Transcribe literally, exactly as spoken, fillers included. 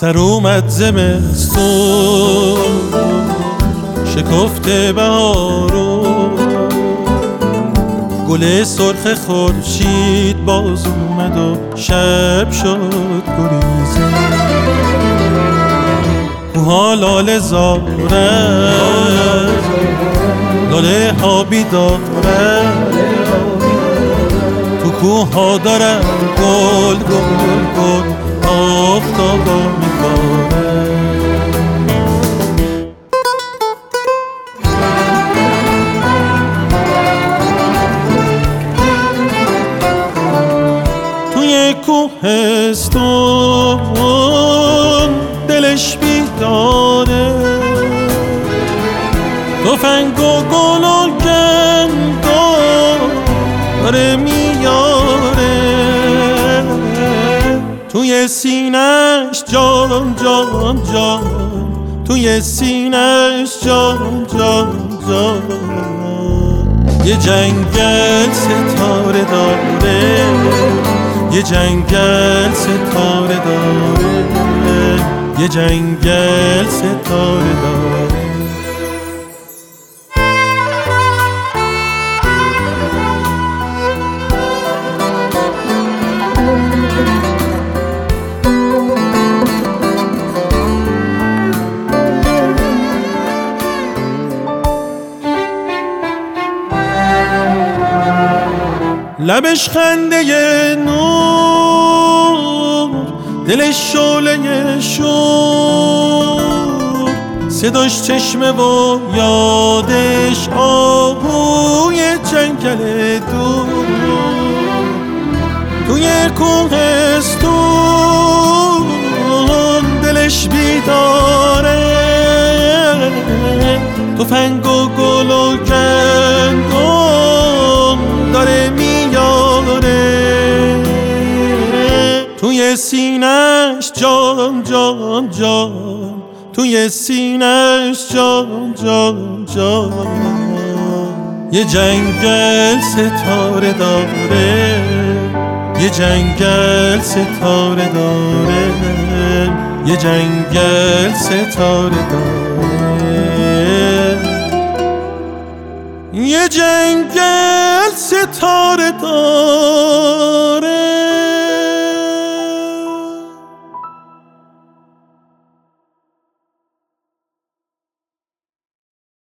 سر اومد زمستون شکفته بهارو، گل سرخ خورشید باز اومد و شب شد گریزه. کوها لاله زارن، لاله ها بیدارن، تو کوها دارن گل گل گل آفتابا میبارن. توی کوهستون دلش بیداره، تفنگ و گل و گندو داره میاره، توی سینه‌اش جان جان جان، توی سینه‌اش جان جان جان. یه جنگل ستاره داره، یه جنگل ستاره داره، یه جنگل ستاره داره. لبش خنده نور، دلش شعله شور، صداش چشمه و یادش آهوی جنگل دور. توی کوهستون دلش بیداره، تفنگ و گل و گندم داره میاره، توی سینه‌اش جان جان جان، توی سینه‌اش جان جان جان. یه جنگل ستاره داره، یه جنگل ستاره داره، یه جنگل ستاره داره، یه جنگل ستاره